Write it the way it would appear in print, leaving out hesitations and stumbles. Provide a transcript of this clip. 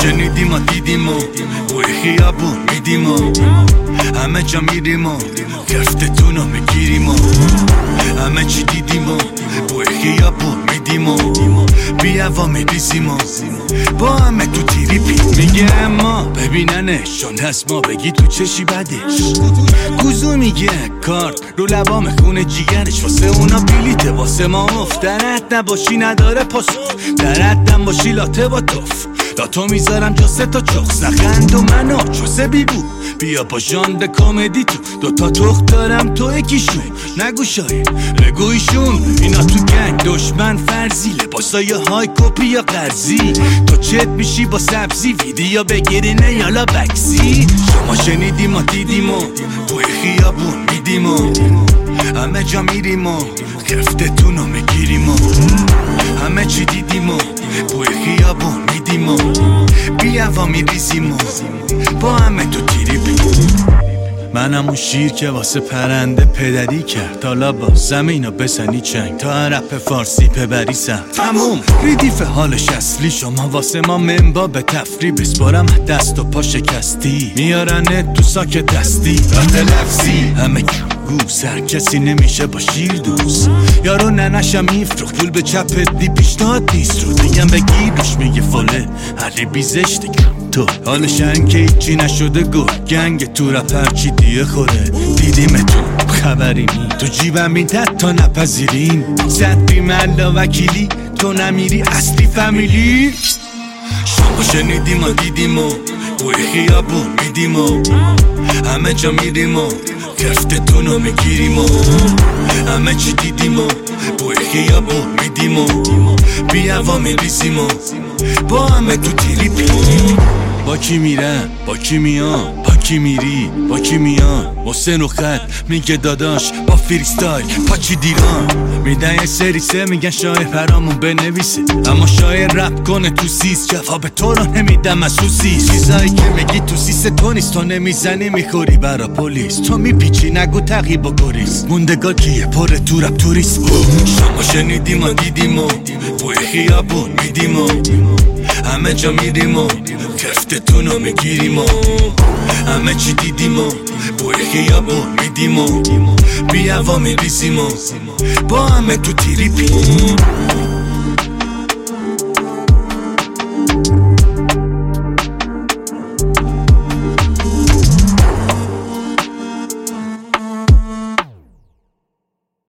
شنیدیم و دیدیم و بوی خیابون میدیم و همه جا میریم و گفتتون رو میگیریم و همه چی دیدیم و بوی خیابون میدیم و بیا و میریزیم و با همه تو تیریپی. میگه اما ببیننشون هست ما بگی تو چشی بدش. کوزو میگه کارت رو لبام خونه جیگرش واسه اونا بلیته واسه ما افتنت نباشی نداره پاسخ. درتم باشی لاته با توف لاتو میذارم جا 3 تا چخ سخند و منو چوسه بیبو بیا با ژانر کمدی تو 2 تا تخت دارم تو یکیشون نگو شاید بگویشون اینا تو گنگ دشمن فرضی لباسای های کپی یا قرضی تو چت میشی با سبزی ویدیو بگیرینه یالا بکسی. شما شنیدیم و دیدیم و توی خیابون میدیم و همه جا میریم و خفتتون رو میگیریم و همه چی دیدیم و توی خیابون میدیم و بیا و میریزیم و با همه تو تیری بیم. منم اون شیر که واسه پرنده پدری کرد حالا با زمینو بسنی چنگ تا رپ فارسی پبری سم تموم ریدیف حالش اصلی. شما واسه ما منبا به تفری بسپارم دست و پا شکستی میارنت تو ساک دستی رات لفظی همه گو سر کسی نمیشه با شیر دوست یارو ننشم میفروخت پول به چپت دی پیشتاد دیست رو دیگم بگیرش میگه فله علی بیزش دیگم تو حالش که ایچی نشده گو گنگ تو رپر چی دیه خوره دیدیمتون خبری نی تو جیبم این تا نپذیرین زد بیملا وکیلی تو نمیری اصلی فامیلی. شما شنیدیم و دیدیم و توی خیابون میدیم و همه جا میریم و گفتتون رو میگیریم و همه چی دیدیم و توی خیابون میدیم و بیا و میریزیم و با همه تو تیری پیم. با کی میرم با کی میان با کی میری با کی میان حسین و خط میگه داداش با فریستایل پاچی دیران میدن یه سری سه میگن شاعر پرامون بنویسه اما شاعر رپ کنه تو سیس جواب تو رو نمیدم از سوسیس. چیزایی که میگی تو سیس تو نیست تو نمیزنی میخوری برا پلیس تو میپیچی نگو تقیب و گریز موندگار کیه پره تو رپ توریست. شما شنیدیم و دیدیم و توی خیابون میدیم و همه جا میریم و گفتتون رو میگیریم و همه چی دیدیم و بوی خیابون میدیم و بیا و میریزیم و با همه تو تیری پیم.